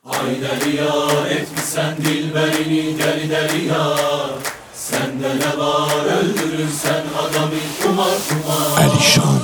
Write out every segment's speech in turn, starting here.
Ay deli yar, etmişsen dilberini deli deli yar. Sende ne var, öldürürsen adamı kumar kumar. Alişan.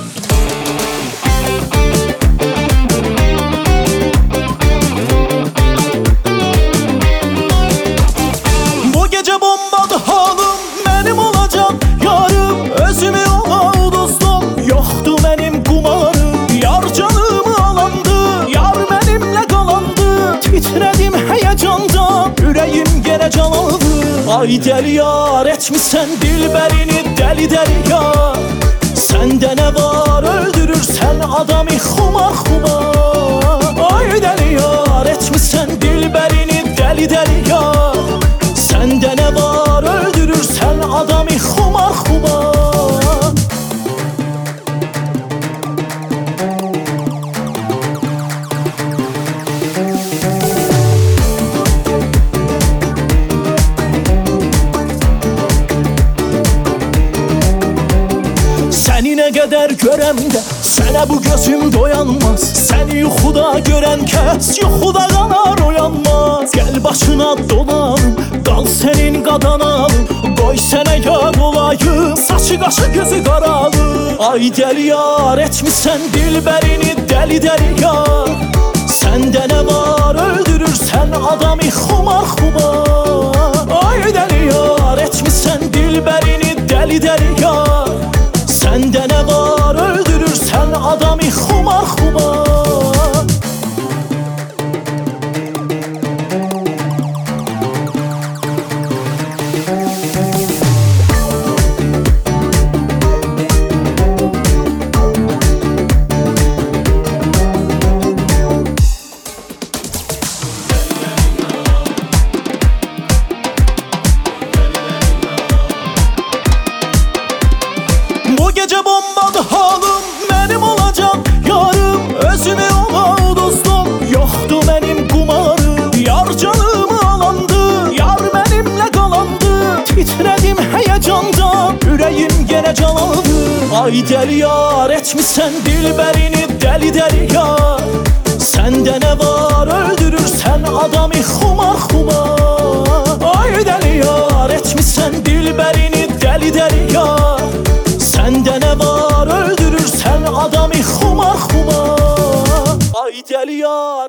Bu gece bombadı halım, benim olacak yarım. Özümü ola dostum, yoktu benim kumarım. Yar canımı alandı, yar benimle kalandı. Titredim heyecandan, yüreğim gene canlandı. Ay deli yar, etmişsen dilberini deli deli yar. Sende ne var, öldürürsen adamı kumar kumar. Ay deli yar, etmişsen dilberini deli deli yar. Sende ne var, öldürürsen adamı kumar kumar. Seni ne kadar görem de sana bu gözüm doyanmaz. Seni yuxuda gören kes yuxuda kanar oyanmaz. Gel başına dolanım, kal senin qadanalım. Qoy sənə yar olayım, saçı qaşı gözü qaralım. Ay deli yar, etmişsən dilberini deli deli yar. Sende ne var, öldürürsen adamı kumar kumar. Ay deli yar, etmişsən dilberini deli deli yar. Sende ne var, öldürürsen adamı kumar kumar. Bu gece bombadı halım, benim olacak yarım. Özümü ola dostum, yoktu benim kumarım. Yar canımı alandı, yar benimle kalandı. Titredim heyecandan, yüreğim gene canlandı. Ay deli yar, etmişsen dilberini deli deli yar. Sende ne var, öldürürsen adamı kumar kumar. Ay deli yar, etmişsen dilberini deli deli yar. Sende ne var, öldürürsen adamı kumar kumar. Ay deli yar.